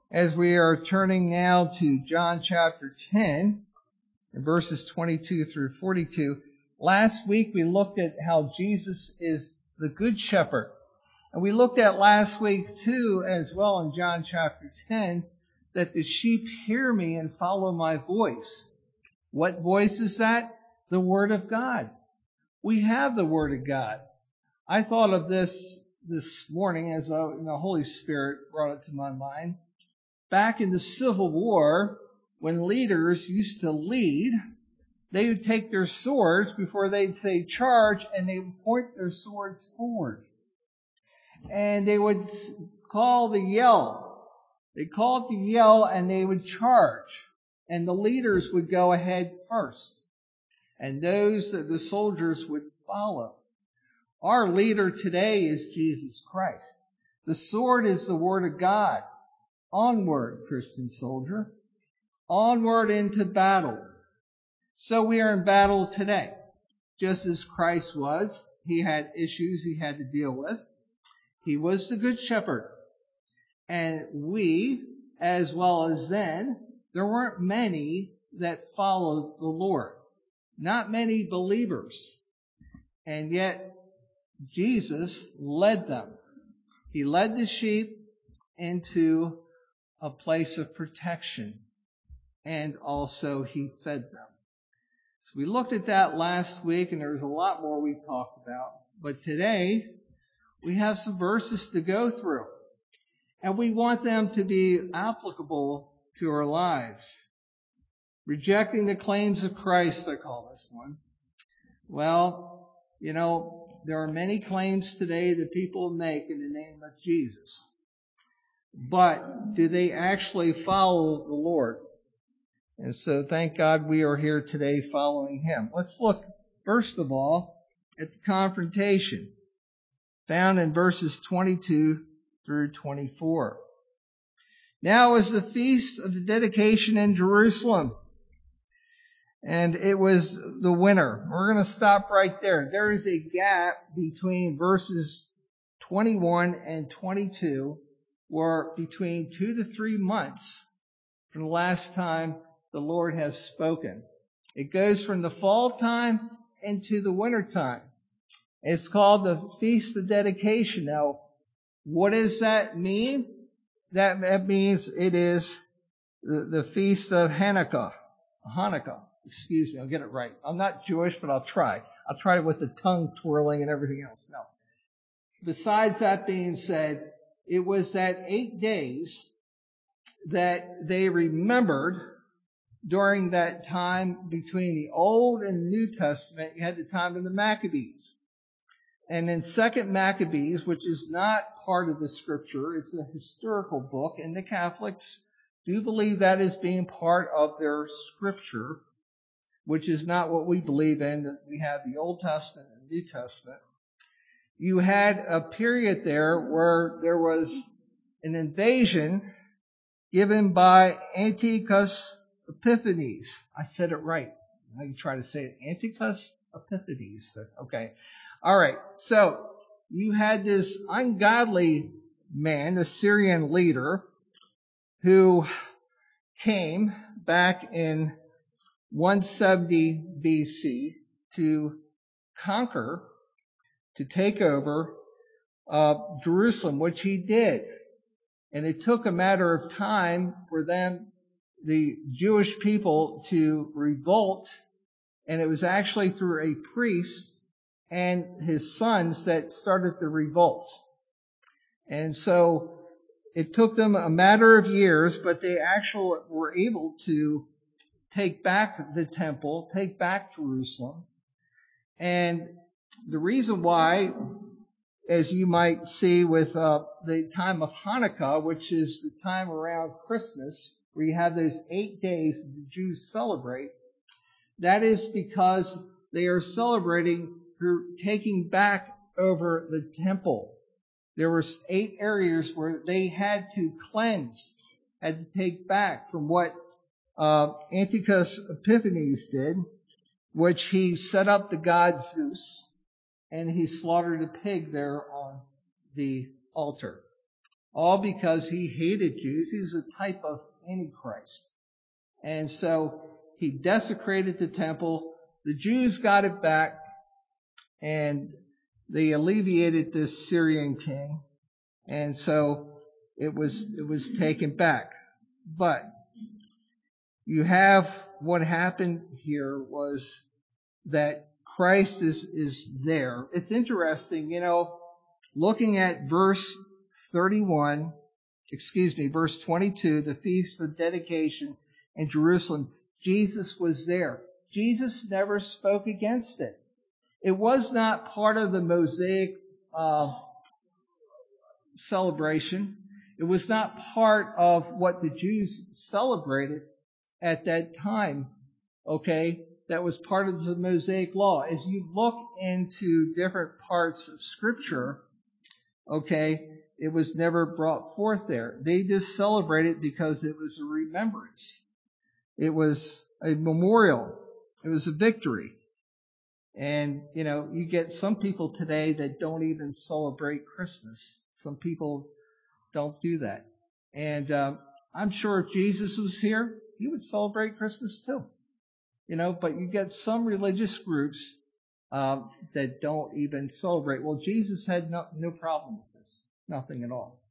as we are turning now to John chapter 10, verses 22 through 42. Last week we looked at how Jesus is the Good Shepherd. And we looked at last week too, as well in John chapter 10, that the sheep hear me and follow my voice. What voice is that? The Word of God. We have the Word of God. I thought of this morning as the Holy Spirit brought it to my mind. Back in the Civil War, when leaders used to lead, they would take their swords before they'd say charge, and they would point their swords forward. And they would call the yell. They called the yell and they would charge. And the leaders would go ahead first. And the soldiers would follow. Our leader today is Jesus Christ. The sword is the Word of God. Onward, Christian soldier. Onward into battle. So we are in battle today. Just as Christ was, he had issues he had to deal with. He was the Good Shepherd. And we, as well as then, there weren't many that followed the Lord. Not many believers. And yet, Jesus led them. He led the sheep into a place of protection. And also he fed them. So we looked at that last week, and there was a lot more we talked about. But today, we have some verses to go through. And we want them to be applicable to our lives. Rejecting the claims of Christ, I call this one. Well, there are many claims today that people make in the name of Jesus. But do they actually follow the Lord? And so thank God we are here today following Him. Let's look, first of all, at the confrontation found in verses 22 through 24. Now is the feast of the dedication in Jerusalem. And it was the winter. We're going to stop right there. There is a gap between verses 21 and 22, where between 2 to 3 months from the last time the Lord has spoken. It goes from the fall time into the winter time. It's called the Feast of Dedication. Now, what does that mean? That means it is the Feast of Hanukkah. Excuse me, I'll get it right. I'm not Jewish, but I'll try. I'll try it with the tongue twirling and everything else. No. Besides that being said, it was that 8 days that they remembered during that time between the Old and the New Testament. You had the time of the Maccabees. And in 2 Maccabees, which is not part of the scripture, it's a historical book, and the Catholics do believe that is being part of their scripture, which is not what we believe in. We have the Old Testament and the New Testament. You had a period there where there was an invasion given by Antiochus Epiphanes. I said it right. Now you try to say it. Antiochus Epiphanes. Okay. All right. So you had this ungodly man, the Syrian leader, who came back in 170 BC to conquer, to take over Jerusalem, which he did. And it took a matter of time for them, the Jewish people, to revolt. And it was actually through a priest and his sons that started the revolt. And so it took them a matter of years, but they actually were able to take back the temple, take back Jerusalem. And the reason why, as you might see with the time of Hanukkah, which is the time around Christmas, where you have those 8 days that the Jews celebrate, that is because they are celebrating taking back over the temple. There were 8 areas where they had to cleanse, had to take back from what Antiochus Epiphanes did, which he set up the god Zeus, and he slaughtered a pig there on the altar. all because he hated Jews. He was a type of Antichrist. And so he desecrated the temple. The Jews got it back, and they alleviated this Syrian king. And so it was taken back. But you have what happened here was that Christ is there. It's interesting, looking at verse 22, the Feast of Dedication in Jerusalem, Jesus was there. Jesus never spoke against it. It was not part of the Mosaic celebration. It was not part of what the Jews celebrated at that time, okay? That was part of the Mosaic law. As you look into different parts of Scripture, okay, it was never brought forth there. They just celebrated because it was a remembrance. It was a memorial. It was a victory. And, you get some people today that don't even celebrate Christmas. Some people don't do that. And I'm sure if Jesus was here, he would celebrate Christmas too. But you get some religious groups that don't even celebrate. Well, Jesus had no problem with this. Nothing at all.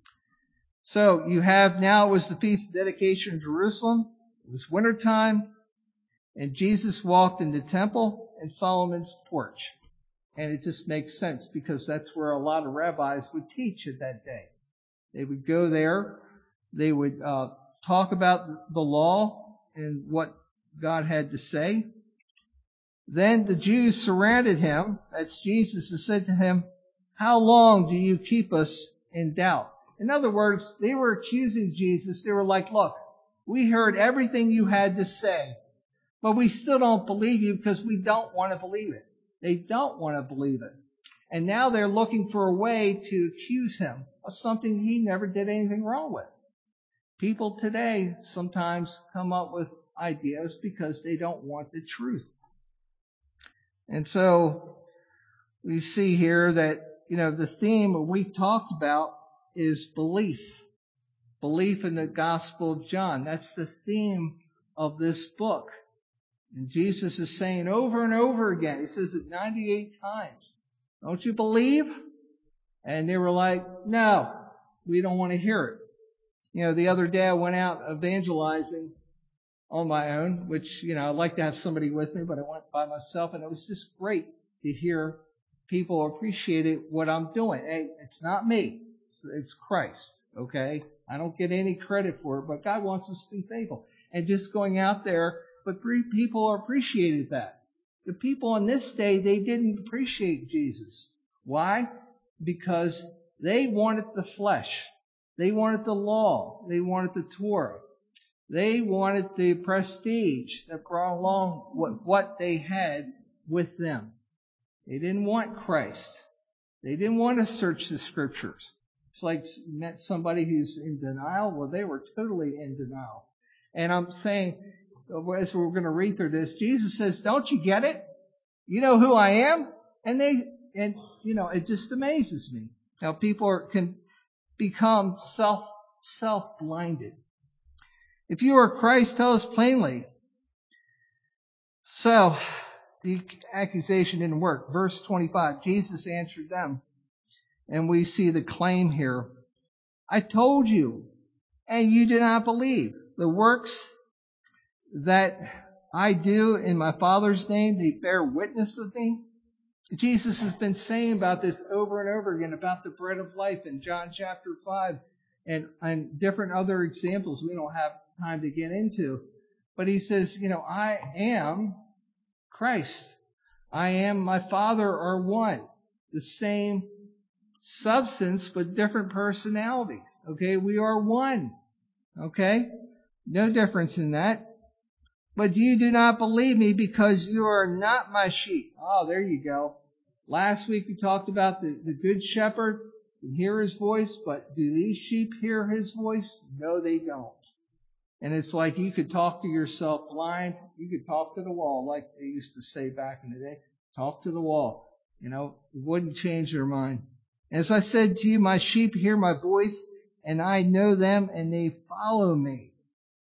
So you have now, it was the Feast of Dedication in Jerusalem. It was wintertime. And Jesus walked in the temple and Solomon's porch. And it just makes sense because that's where a lot of rabbis would teach at that day. They would go there. They would talk about the law and what God had to say. Then the Jews surrounded him, that's Jesus, and said to him, "How long do you keep us in doubt?" In other words, they were accusing Jesus. They were like, "Look, we heard everything you had to say, but we still don't believe you because we don't want to believe it." They don't want to believe it. And now they're looking for a way to accuse him of something he never did anything wrong with. People today sometimes come up with ideas because they don't want the truth. And so we see here that, the theme we talked about is belief. Belief in the Gospel of John. That's the theme of this book. And Jesus is saying over and over again, he says it 98 times, "Don't you believe?" And they were like, "No, we don't want to hear it." The other day I went out evangelizing on my own, which, I'd like to have somebody with me, but I went by myself, and it was just great to hear people appreciated what I'm doing. Hey, it's not me. It's Christ, okay? I don't get any credit for it, but God wants us to be faithful. And just going out there, but people appreciated that. The people in this day, they didn't appreciate Jesus. Why? Because they wanted the flesh. They wanted the law. They wanted the Torah. They wanted the prestige that brought along what they had with them. They didn't want Christ. They didn't want to search the Scriptures. It's like met somebody who's in denial. Well, they were totally in denial. And I'm saying, as we're going to read through this, Jesus says, "Don't you get it? You know who I am?" And it just amazes me how people can become self-blinded. If you are Christ, tell us plainly. So, the accusation didn't work. Verse 25, Jesus answered them. And we see the claim here. "I told you, and you did not believe. The works that I do in my Father's name, they bear witness of me." Jesus has been saying about this over and over again, about the bread of life in John chapter 5 and different other examples we don't have time to get into. But he says, I am Christ. I am my Father are one. The same substance, but different personalities. Okay, we are one. Okay, no difference in that. "But you do not believe me because you are not my sheep." Oh, there you go. Last week we talked about the good shepherd can hear his voice, but do these sheep hear his voice? No, they don't. And it's like you could talk to yourself blind. You could talk to the wall, like they used to say back in the day. Talk to the wall. It wouldn't change their mind. "As I said to you, my sheep hear my voice, and I know them, and they follow me.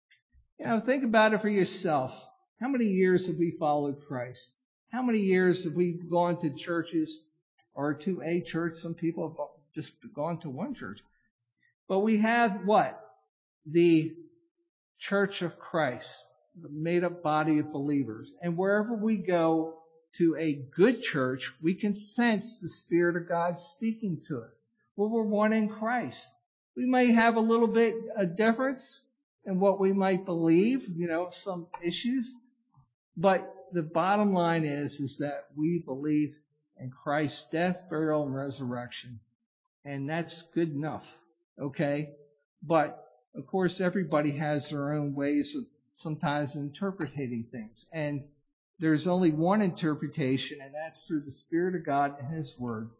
Think about it for yourself. How many years have we followed Christ? How many years have we gone to churches or to a church? Some people have just gone to one church. But we have what? The Church of Christ, the made-up body of believers. And wherever we go to a good church, we can sense the Spirit of God speaking to us. Well, we're one in Christ. We may have a little bit of difference in what we might believe, some issues. But the bottom line is that we believe in Christ's death, burial, and resurrection. And that's good enough. Okay? But, of course, everybody has their own ways of sometimes interpreting things. And there's only one interpretation, and that's through the Spirit of God and His Word.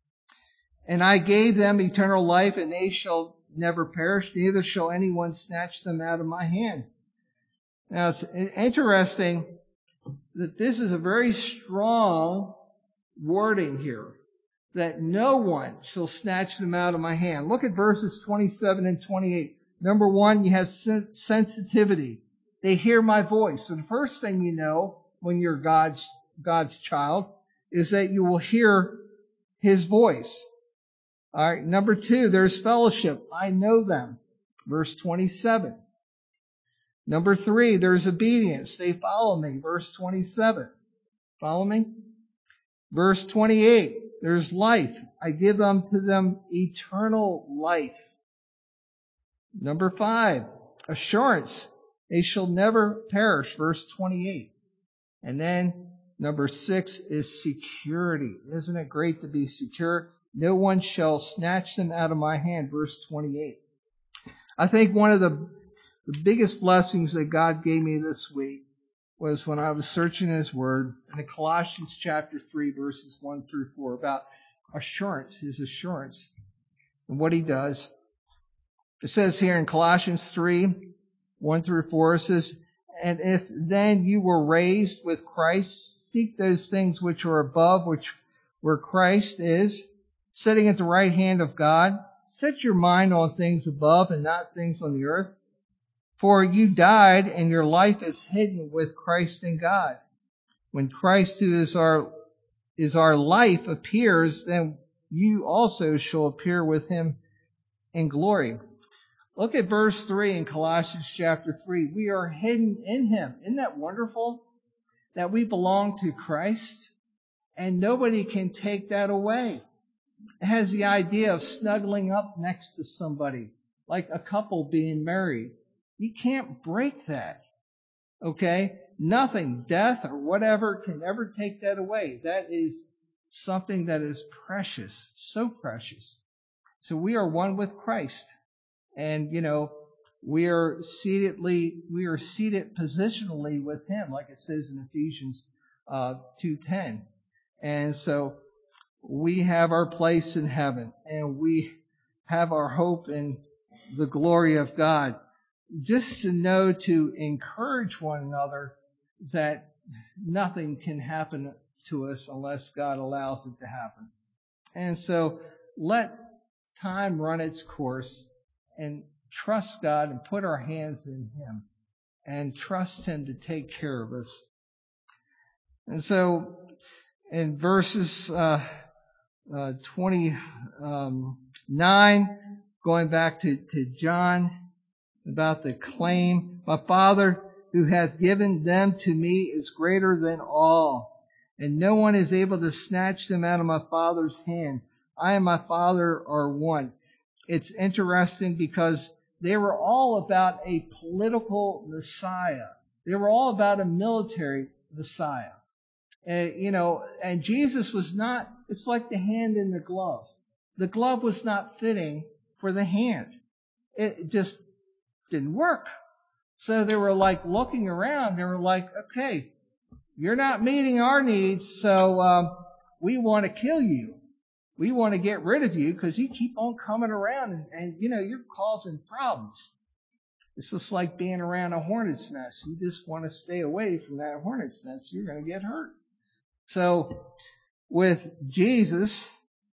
And I gave them eternal life, and they shall never perish, neither shall anyone snatch them out of my hand. Now, it's interesting that this is a very strong wording here, that no one shall snatch them out of my hand. Look at verses 27 and 28. Number one, you have sensitivity. They hear my voice. So the first thing you know when you're God's child is that you will hear His voice. All right. Number two, there's fellowship. I know them. Verse 27. Number three, there's obedience. They follow me. Verse 27. Follow me? Verse 28, there's life. I give to them eternal life. Number 5, assurance. They shall never perish. Verse 28. And then number 6 is security. Isn't it great to be secure? No one shall snatch them out of my hand. Verse 28. I think one of the biggest blessings that God gave me this week was when I was searching His Word in Colossians chapter 3, verses 1 through 4, about assurance, His assurance, and what He does. It says here in Colossians 3, 1 through 4, it says, and if then you were raised with Christ, seek those things which are above, where Christ is, sitting at the right hand of God. Set your mind on things above and not things on the earth. For you died, and your life is hidden with Christ in God. When Christ, who is our life, appears, then you also shall appear with Him in glory. Look at verse 3 in Colossians chapter 3. We are hidden in Him. Isn't that wonderful? That we belong to Christ, and nobody can take that away. It has the idea of snuggling up next to somebody, like a couple being married. You can't break that. Okay? Nothing, death or whatever, can ever take that away. That is something that is precious, so precious. So we are one with Christ. And, we are seated positionally with Him, like it says in Ephesians 2:10. And so we have our place in heaven, and we have our hope in the glory of God. Just to know, to encourage one another that nothing can happen to us unless God allows it to happen. And so let time run its course and trust God and put our hands in Him and trust Him to take care of us. And so in verses 29, going back to John, about the claim, my Father who hath given them to me is greater than all, and no one is able to snatch them out of my Father's hand. I and my Father are one. It's interesting because they were all about a political Messiah. They were all about a military Messiah. And Jesus was not, it's like the hand in the glove. The glove was not fitting for the hand. It just didn't work. So they were like looking around. They were like, okay, you're not meeting our needs, so we want to kill you. We want to get rid of you because you keep on coming around and you're causing problems. It's just like being around a hornet's nest. You just want to stay away from that hornet's nest. You're going to get hurt. So with Jesus,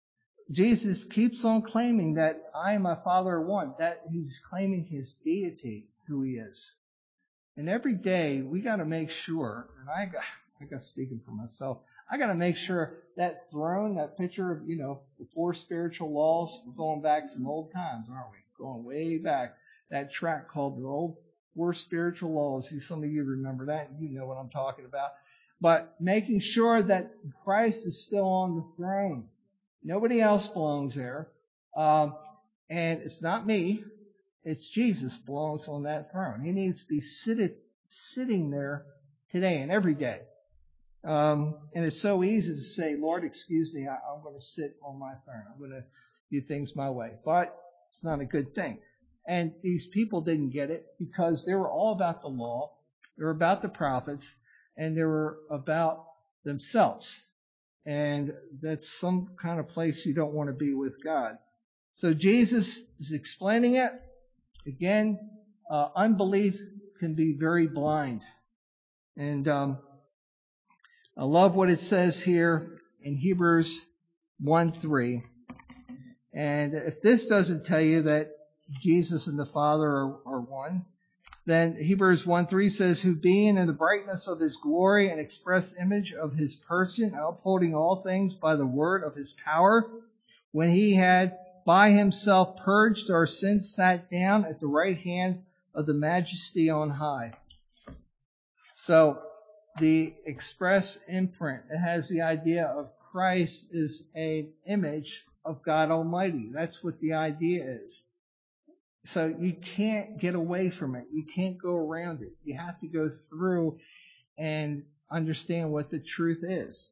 Jesus keeps on claiming that I and my Father are one, that he's claiming his deity, who he is. And every day we got to make sure, and I got speaking for myself, I got to make sure that throne, that picture of, the four spiritual laws, we're going back some old times, aren't we? Going way back. That tract called the old four spiritual laws. Some of you remember that, and you know what I'm talking about. But making sure that Christ is still on the throne. Nobody else belongs there. And it's not me. It's Jesus belongs on that throne. He needs to be sitting there today and every day. And it's so easy to say, Lord, excuse me, I'm going to sit on my throne. I'm going to do things my way. But it's not a good thing. And these people didn't get it because they were all about the law. They were about the prophets. And they were about themselves. And that's some kind of place you don't want to be with God. So Jesus is explaining it. Again, unbelief can be very blind. And I love what it says here in Hebrews 1:3. And if this doesn't tell you that Jesus and the Father are one, then Hebrews 1:3 says, who being in the brightness of his glory and express image of his person, upholding all things by the word of his power, when he had by himself purged our sins, sat down at the right hand of the majesty on high. So the express imprint, it has the idea of Christ is an image of God Almighty. That's what the idea is. So you can't get away from it. You can't go around it. You have to go through and understand what the truth is.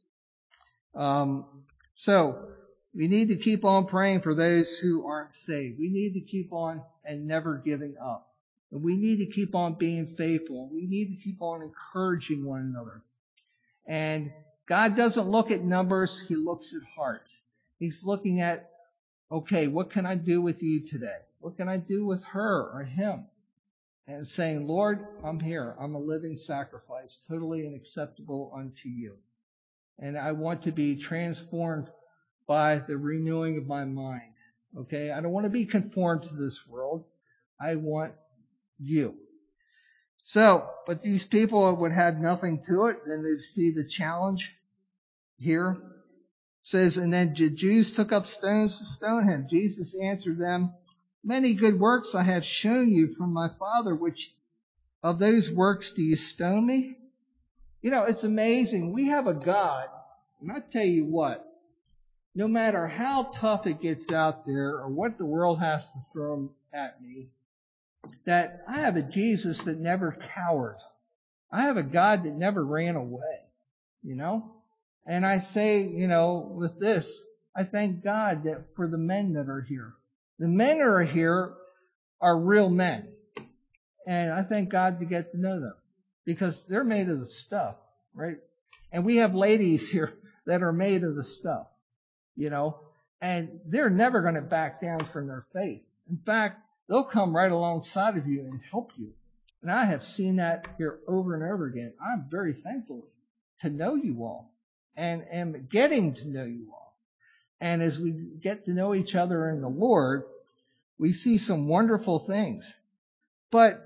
So we need to keep on praying for those who aren't saved. We need to keep on and never giving up. And we need to keep on being faithful. We need to keep on encouraging one another. And God doesn't look at numbers. He looks at hearts. He's looking at, okay, what can I do with you today? What can I do with her or him? And saying, Lord, I'm here. I'm a living sacrifice, totally unacceptable unto you. And I want to be transformed by the renewing of my mind. Okay? I don't want to be conformed to this world. I want you. So, but these people would have nothing to it. Then they see the challenge here. It says, and then the Jews took up stones to stone him. Jesus answered them, many good works I have shown you from my Father, which of those works do you stone me? It's amazing. We have a God, and I tell you what, no matter how tough it gets out there or what the world has to throw at me, that I have a Jesus that never cowered. I have a God that never ran away, And I say, with this, I thank God that for the men that are here. The men that are here are real men. And I thank God to get to know them because they're made of the stuff, right? And we have ladies here that are made of the stuff, and they're never going to back down from their faith. In fact, they'll come right alongside of you and help you. And I have seen that here over and over again. I'm very thankful to know you all and am getting to know you all. And as we get to know each other in the Lord, we see some wonderful things. But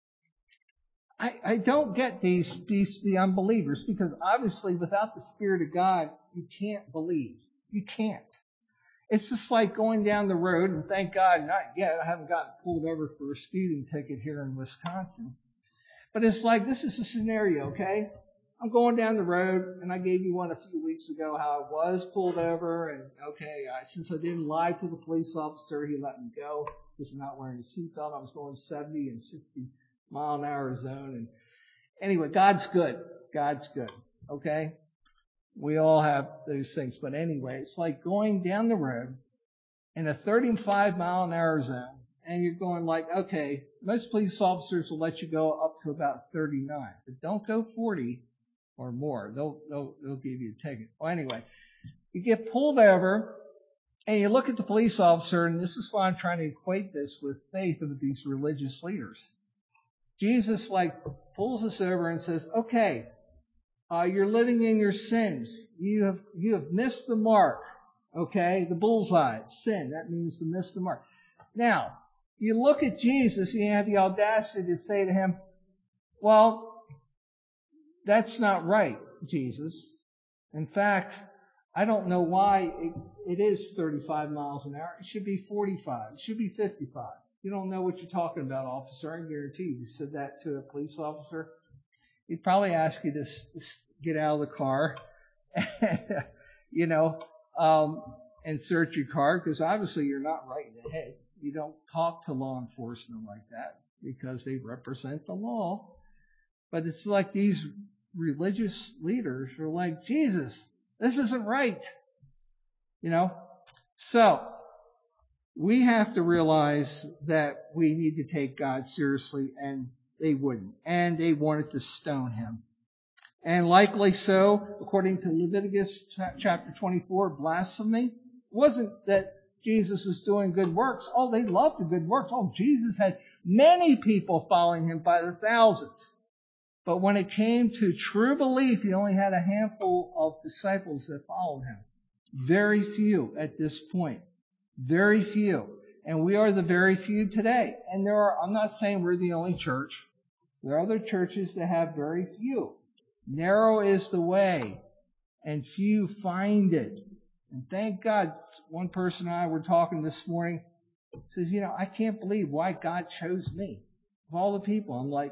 I don't get the unbelievers, because obviously without the Spirit of God, you can't believe. You can't. It's just like going down the road, and thank God, not yet, I haven't gotten pulled over for a speeding ticket here in Wisconsin. But it's like, this is a scenario, okay? I'm going down the road, and I gave you one a few weeks ago how I was pulled over, and okay, since I didn't lie to the police officer, he let me go because I'm not wearing a seatbelt. I was going 70 and 60 mile an hour zone. And anyway, God's good. God's good, okay? We all have those things. But anyway, it's like going down the road in a 35 mile an hour zone, and you're going like, okay, most police officers will let you go up to about 39, but don't go 40 or more. They'll give you a ticket. Well, anyway, you get pulled over, and you look at the police officer, and this is why I'm trying to equate this with faith of these religious leaders. Jesus pulls us over and says, okay, you're living in your sins. You have missed the mark. Okay, the bullseye, sin. That means to miss the mark. Now, you look at Jesus and you have the audacity to say to him, well, that's not right, Jesus. In fact, I don't know why it is 35 miles an hour. It should be 45. It should be 55. You don't know what you're talking about, officer. I guarantee you said that to a police officer. He'd probably ask you to get out of the car and, and search your car, because obviously you're not right in the head. You don't talk to law enforcement like that because they represent the law. But it's like these religious leaders are like, Jesus, this isn't right. So we have to realize that we need to take God seriously, and they wouldn't. And they wanted to stone him. And likely so, according to Leviticus chapter 24, blasphemy wasn't that Jesus was doing good works. Oh, they loved the good works. Oh, Jesus had many people following him by the thousands. But when it came to true belief, he only had a handful of disciples that followed him. Very few at this point. Very few. And we are the very few today. And I'm not saying we're the only church. There are other churches that have very few. Narrow is the way, and few find it. And thank God, one person and I were talking this morning, says, I can't believe why God chose me. Of all the people, I'm like,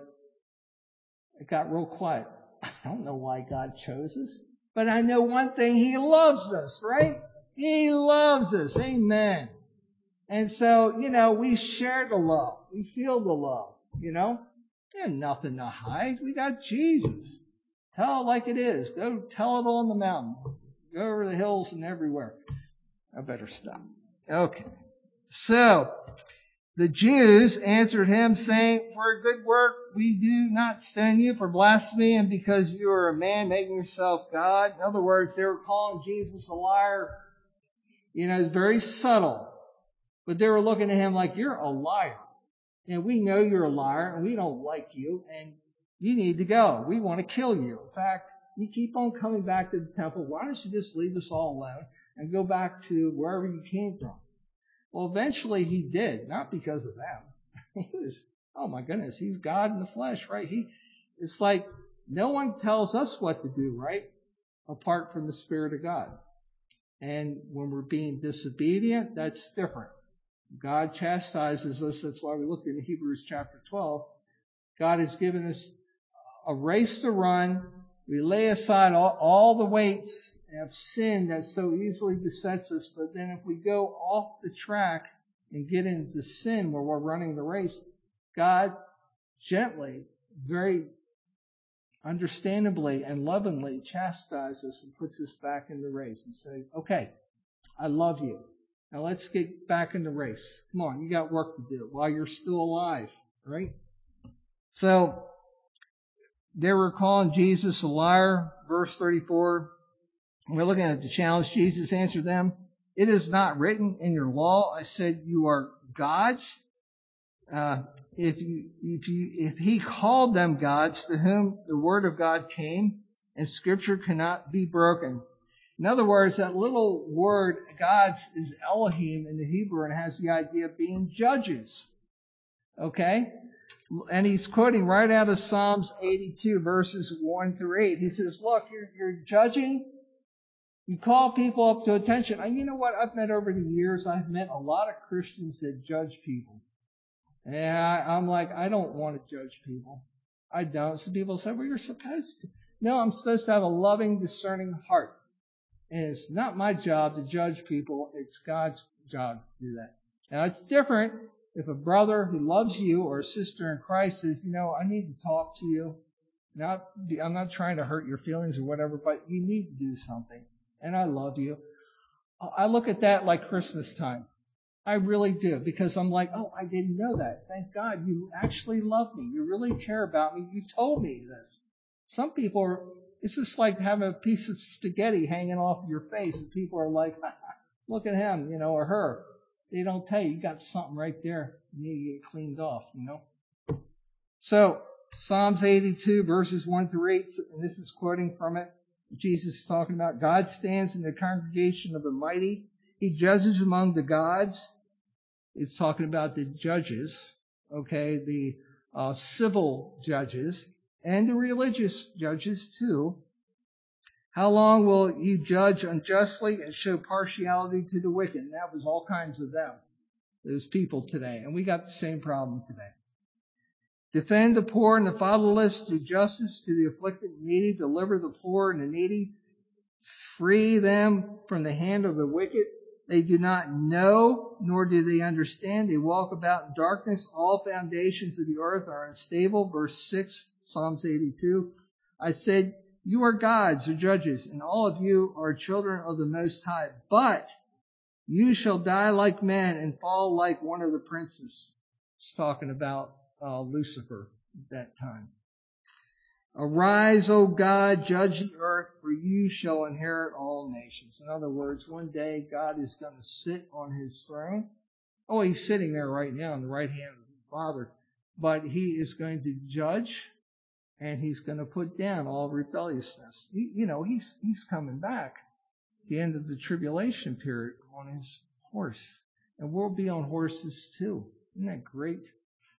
it got real quiet. I don't know why God chose us, but I know one thing, He loves us, right? He loves us. Amen. And so, we share the love. We feel the love, There's nothing to hide. We got Jesus. Tell it like it is. Go tell it on the mountain. Go over the hills and everywhere. I better stop. Okay. So, the Jews answered him, saying, for a good work we do not stone you, for blasphemy, and because you are a man making yourself God. In other words, they were calling Jesus a liar. It's very subtle. But they were looking at him like, you're a liar. And we know you're a liar, and we don't like you, and you need to go. We want to kill you. In fact, you keep on coming back to the temple. Why don't you just leave us all alone and go back to wherever you came from? Well, eventually he did, not because of them. He was, oh my goodness, he's God in the flesh, right? It's like no one tells us what to do, right? Apart from the Spirit of God. And when we're being disobedient, that's different. God chastises us. That's why we look in Hebrews chapter 12. God has given us a race to run. We lay aside all the weights of sin that so easily besets us. But then if we go off the track and get into sin where we're running the race, God gently, very understandably and lovingly chastises us and puts us back in the race and says, okay, I love you. Now let's get back in the race. Come on, you got work to do while you're still alive, right? So they were calling Jesus a liar. Verse 34, we're looking at the challenge. Jesus answered them, it is not written in your law, I said you are gods. If he called them gods to whom the word of God came, and scripture cannot be broken. In other words, that little word, gods, is Elohim in the Hebrew and has the idea of being judges. Okay? And he's quoting right out of Psalms 82, verses 1 through 8. He says, look, you're judging. You call people up to attention. And you know what? I've met over the years, I've met a lot of Christians that judge people. And I'm like, I don't want to judge people. I don't. Some people say, well, you're supposed to. No, I'm supposed to have a loving, discerning heart. And it's not my job to judge people. It's God's job to do that. Now, it's different if a brother who loves you or a sister in Christ says, I need to talk to you. I'm not trying to hurt your feelings or whatever, but you need to do something. And I love you. I look at that like Christmas time. I really do, because I'm like, oh, I didn't know that. Thank God you actually love me. You really care about me. You told me this. Some people it's just like having a piece of spaghetti hanging off your face, and people are like, look at him, or her. They don't tell you got something right there. You need to get cleaned off, So, Psalms 82, verses 1 through 8, and this is quoting from it. Jesus is talking about. God stands in the congregation of the mighty. He judges among the gods. It's talking about the judges, okay, the civil judges and the religious judges too. How long will you judge unjustly and show partiality to the wicked? And that was all kinds of them, those people today. And we got the same problem today. Defend the poor and the fatherless, do justice to the afflicted and needy, deliver the poor and the needy, free them from the hand of the wicked. They do not know, nor do they understand. They walk about in darkness. All foundations of the earth are unstable. Verse 6, Psalms 82. I said, you are gods or judges, and all of you are children of the Most High. But you shall die like men and fall like one of the princes. It's talking about Lucifer at that time. Arise, O God, judge the earth, for you shall inherit all nations. In other words, one day God is going to sit on his throne. Oh, he's sitting there right now on the right hand of the Father. But he is going to judge, and he's going to put down all rebelliousness. He's coming back at the end of the tribulation period on his horse. And we'll be on horses too. Isn't that great?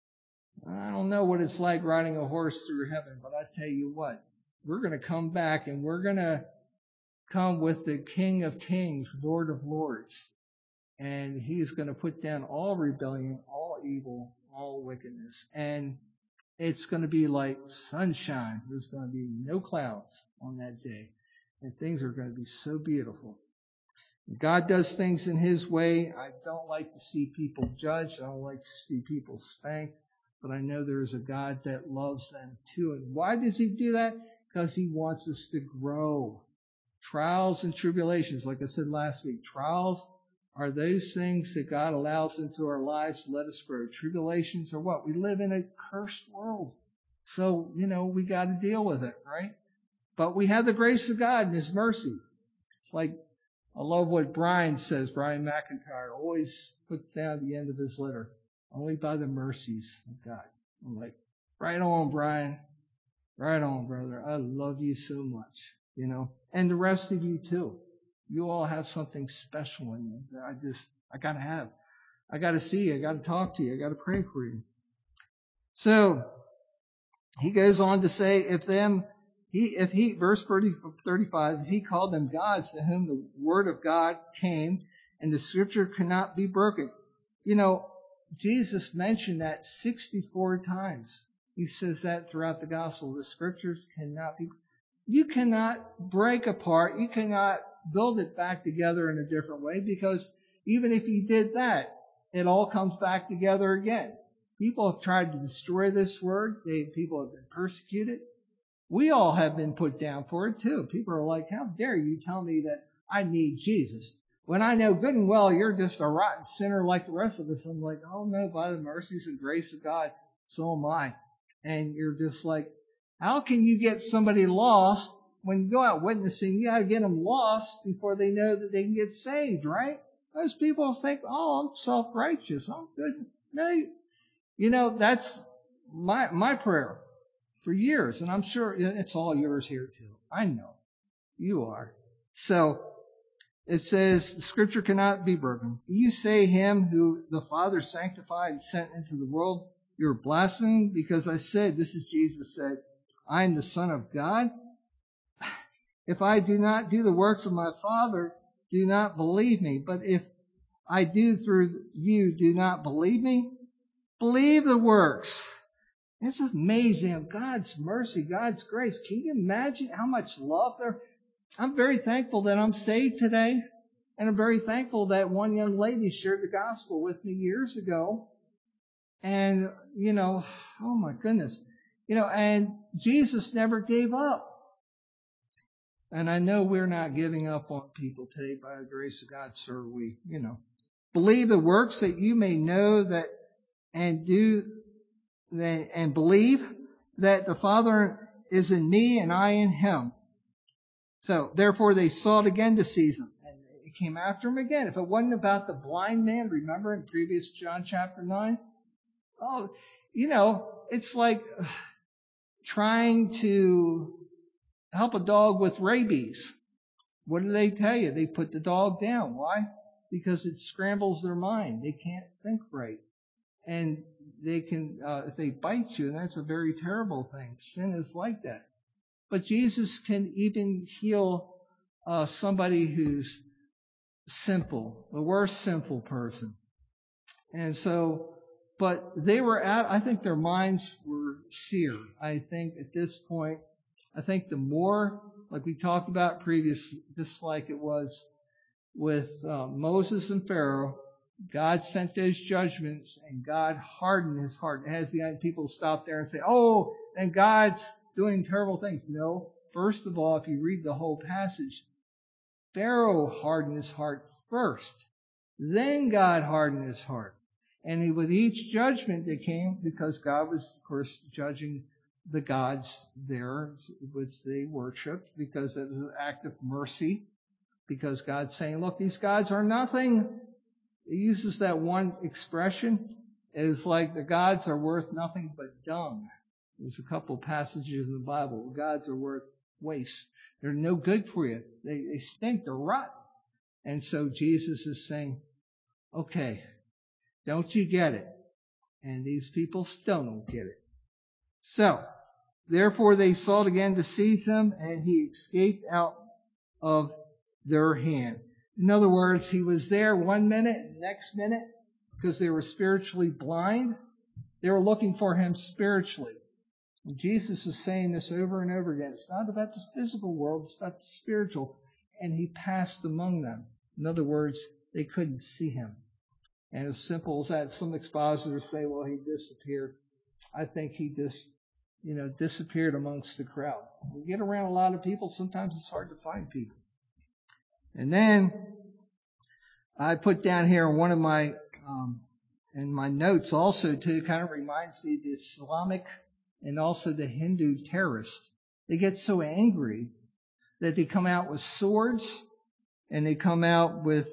I don't know what it's like riding a horse through heaven, but I tell you what, we're going to come back and we're going to come with the King of Kings, Lord of Lords. And he's going to put down all rebellion, all evil, all wickedness. And it's going to be like sunshine. There's going to be no clouds on that day. And things are going to be so beautiful. God does things in his way. I don't like to see people judged. I don't like to see people spanked. But I know there is a God that loves them too. And why does he do that? Because he wants us to grow. Trials and tribulations, like I said last week, trials are those things that God allows into our lives to let us grow. Tribulations are what? We live in a cursed world. So, we got to deal with it, right? But we have the grace of God and his mercy. It's like, I love what Brian says. Brian McIntyre always puts down at the end of his letter. Only by the mercies of God. I'm like, right on, Brian. Right on, brother. I love you so much, And the rest of you too. You all have something special in you that I gotta have. I gotta see you. I gotta talk to you. I gotta pray for you. So, he goes on to say, verse 35, if he called them gods to whom the word of God came and the scripture cannot be broken. Jesus mentioned that 64 times. He says that throughout the gospel. The scriptures you cannot break apart. You cannot build it back together in a different way, because even if you did that, it all comes back together again. People have tried to destroy this word. People have been persecuted. We all have been put down for it too. People are like, how dare you tell me that I need Jesus? When I know good and well you're just a rotten sinner like the rest of us. I'm like, oh no, by the mercies and grace of God, so am I. And you're just like, how can you get somebody lost? When you go out witnessing, you got to get them lost before they know that they can get saved, right? Most people think, oh, I'm self-righteous. I'm good. No, that's my prayer for years. And I'm sure it's all yours here too. I know you are. So, it says, the scripture cannot be broken. Do you say him who the Father sanctified and sent into the world, you're blaspheming? Because I said, this is Jesus said, I am the Son of God. If I do not do the works of my Father, do not believe me. But if I do through you, do not believe me. Believe the works. It's amazing of God's mercy, God's grace. Can you imagine how much love there? I'm very thankful that I'm saved today. And I'm very thankful that one young lady shared the gospel with me years ago. And, oh my goodness. And Jesus never gave up. And I know we're not giving up on people today by the grace of God, sir. We, believe the works that you may know that and believe that the Father is in me and I in him. So, therefore, they sought again to seize him. And they came after him again. If it wasn't about the blind man, remember in previous John chapter 9? Oh, it's like trying to help a dog with rabies. What do they tell you? They put the dog down. Why? Because it scrambles their mind. They can't think right. And they can, if they bite you, that's a very terrible thing. Sin is like that. But Jesus can even heal somebody who's simple, the worst simple person. And so, but they were I think their minds were seared. I think at this point, I think the more, like we talked about previously, just like it was with Moses and Pharaoh, God sent those judgments and God hardened his heart. It has the people stop there and say, oh, and God's doing terrible things. No. First of all, if you read the whole passage, Pharaoh hardened his heart first. Then God hardened his heart. And with each judgment that came, because God was, of course, judging the gods there, which they worshipped, because it was an act of mercy, because God's saying, look, these gods are nothing. He uses that one expression. It is like the gods are worth nothing but dung. There's a couple of passages in the Bible. The gods are worth waste. They're no good for you. They stink. They're rotten. And so Jesus is saying, okay, don't you get it? And these people still don't get it. So, therefore they sought again to seize him, and he escaped out of their hand. In other words, he was there 1 minute, and next minute, because they were spiritually blind, they were looking for him spiritually. And Jesus is saying this over and over again. It's not about the physical world, it's about the spiritual. And he passed among them. In other words, they couldn't see him. And as simple as that, some expositors say, well, he disappeared. I think he just, disappeared amongst the crowd. We get around a lot of people, sometimes it's hard to find people. And then I put down here one of my, in my notes also too, kind of reminds me of the Islamic and also the Hindu terrorists. They get so angry that they come out with swords and they come out with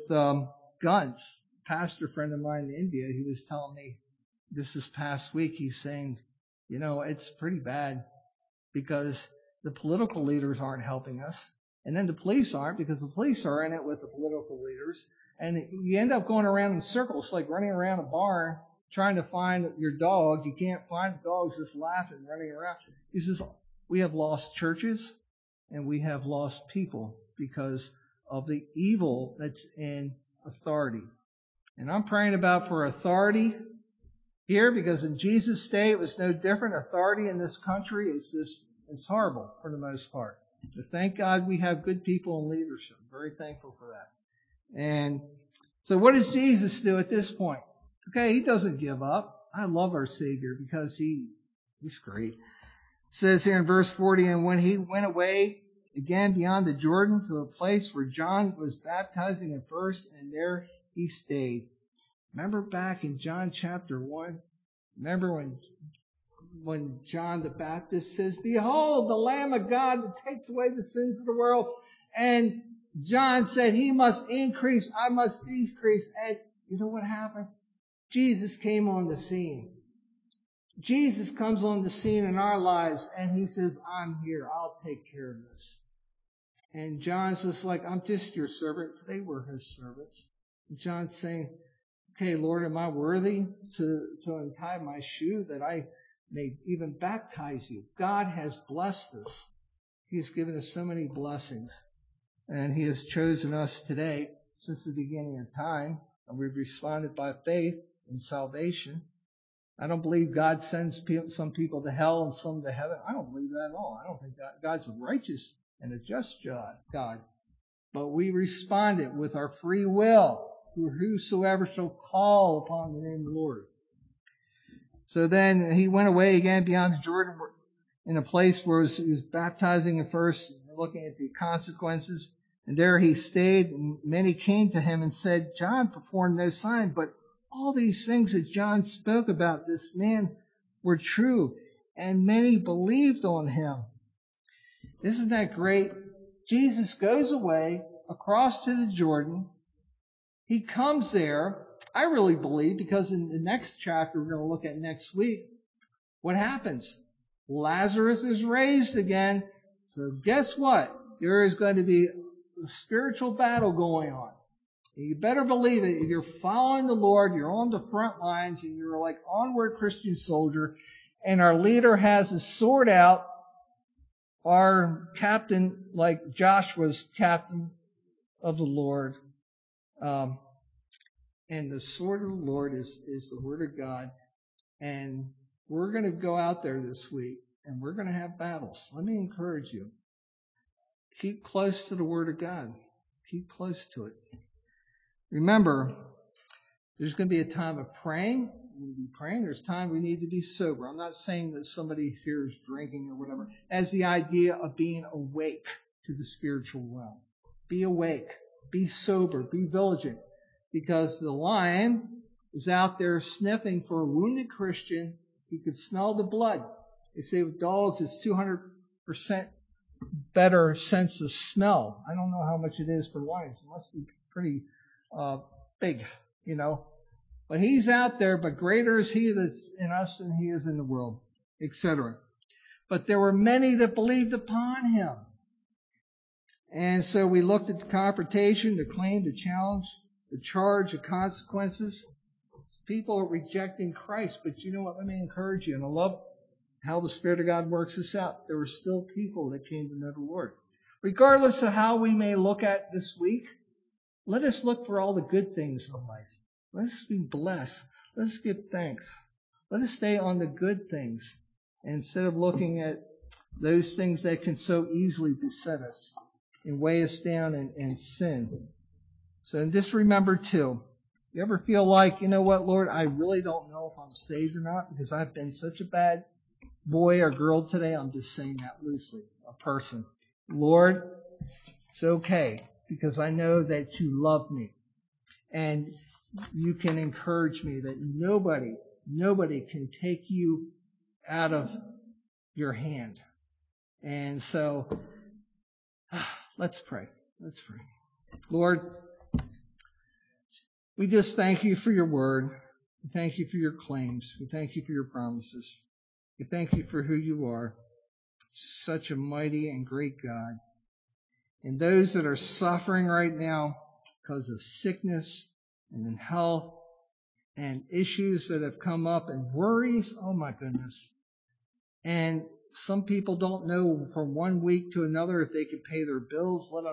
guns. A pastor friend of mine in India, he was telling me this past week, he's saying, it's pretty bad because the political leaders aren't helping us. And then the police aren't, because the police are in it with the political leaders. And you end up going around in circles, like running around a barn trying to find your dog. You can't find the dogs, just laughing, running around. He says, we have lost churches and we have lost people because of the evil that's in authority. And I'm praying about for authority here, because in Jesus' day it was no different. Authority in this country it's horrible for the most part. So thank God we have good people in leadership. I'm very thankful for that. And so what does Jesus do at this point? Okay, he doesn't give up. I love our Savior because he's great. It says here in verse 40, and when he went away again beyond the Jordan to a place where John was baptizing at first, and there he stayed. Remember back in John chapter 1? Remember when John the Baptist says, behold, the Lamb of God that takes away the sins of the world. And John said, he must increase, I must decrease. And you know what happened? Jesus came on the scene. Jesus comes on the scene in our lives and he says, I'm here. I'll take care of this. And John's just like, I'm just your servant. They were his servants. And John's saying, okay, Lord, am I worthy to untie my shoe that I may even baptize you? God has blessed us. He has given us so many blessings. And he has chosen us today since the beginning of time. And we've responded by faith in salvation. I don't believe God sends some people to hell and some to heaven. I don't believe that at all. I don't think God's a righteous and a just God. But we responded with our free will. Whosoever shall call upon the name of the Lord. So then he went away again beyond the Jordan in a place where he was baptizing at first, looking at the consequences. And there he stayed, and many came to him and said, John performed no sign, but all these things that John spoke about this man were true, and many believed on him. Isn't that great? Jesus goes away across to the Jordan. He comes there, I really believe, because in the next chapter we're going to look at next week, what happens? Lazarus is raised again. So guess what? There is going to be a spiritual battle going on. And you better believe it. If you're following the Lord, you're on the front lines, and you're like onward Christian soldier, and our leader has his sword out, our captain, like Joshua's captain of the Lord, and the sword of the Lord is the word of God. And we're going to go out there this week, and we're going to have battles. Let me encourage you. Keep close to the word of God. Keep close to it. Remember, there's going to be a time of praying. We'll be praying. There's time we need to be sober. I'm not saying that somebody here is drinking or whatever. As the idea of being awake to the spiritual realm. Be awake. Be sober. Be vigilant. Because the lion is out there sniffing for a wounded Christian. He could smell the blood. They say with dogs it's 200% better sense of smell. I don't know how much it is for lions. It must be pretty big, But he's out there, but greater is he that's in us than he is in the world, etc. But there were many that believed upon him. And so we looked at the confrontation, the claim, the challenge, the charge, the consequences. People are rejecting Christ, but you know what? Let me encourage you, and I love how the Spirit of God works this out. There were still people that came to know the Lord. Regardless of how we may look at this week, let us look for all the good things in life. Let us be blessed. Let us give thanks. Let us stay on the good things instead of looking at those things that can so easily beset us and weigh us down in sin. So just remember too, you ever feel like, you know what, Lord, I really don't know if I'm saved or not because I've been such a bad boy or girl today. I'm just saying that loosely, a person. Lord, it's okay because I know that you love me and you can encourage me that nobody can take you out of your hand. And so let's pray. Let's pray. Lord, we just thank you for your word. We thank you for your claims. We thank you for your promises. We thank you for who you are. Such a mighty and great God. And those that are suffering right now because of sickness and in health and issues that have come up and worries, oh my goodness. And some people don't know from one week to another if they can pay their bills, let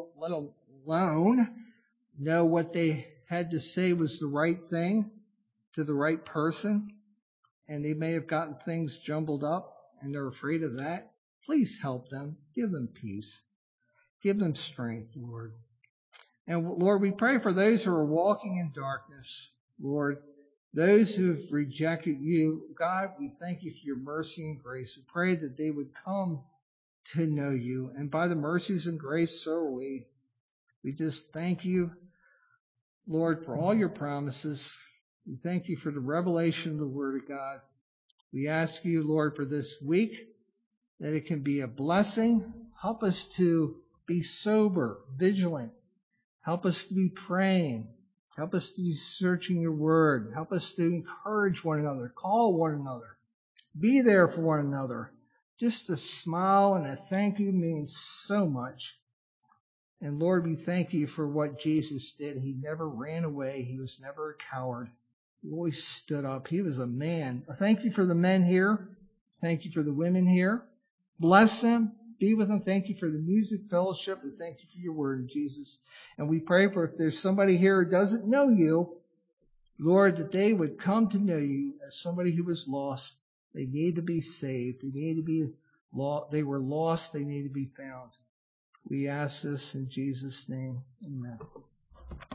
alone know what they had to say was the right thing to the right person. And they may have gotten things jumbled up and they're afraid of that. Please help them. Give them peace. Give them strength, Lord. And Lord, we pray for those who are walking in darkness, Lord, those who have rejected you. God, we thank you for your mercy and grace. We pray that they would come to know you. And by the mercies and grace, so are we. We just thank you, Lord, for all your promises. We thank you for the revelation of the Word of God. We ask you, Lord, for this week, that it can be a blessing. Help us to be sober, vigilant. Help us to be praying. Help us to be searching your word. Help us to encourage one another, call one another, be there for one another. Just a smile and a thank you means so much. And Lord, we thank you for what Jesus did. He never ran away. He was never a coward. He always stood up. He was a man. Thank you for the men here. Thank you for the women here. Bless them. Be with them. Thank you for the music fellowship. And thank you for your word, Jesus. And we pray for if there's somebody here who doesn't know you, Lord, that they would come to know you as somebody who was lost. They need to be saved. They need to be they were lost. They need to be found. We ask this in Jesus' name. Amen.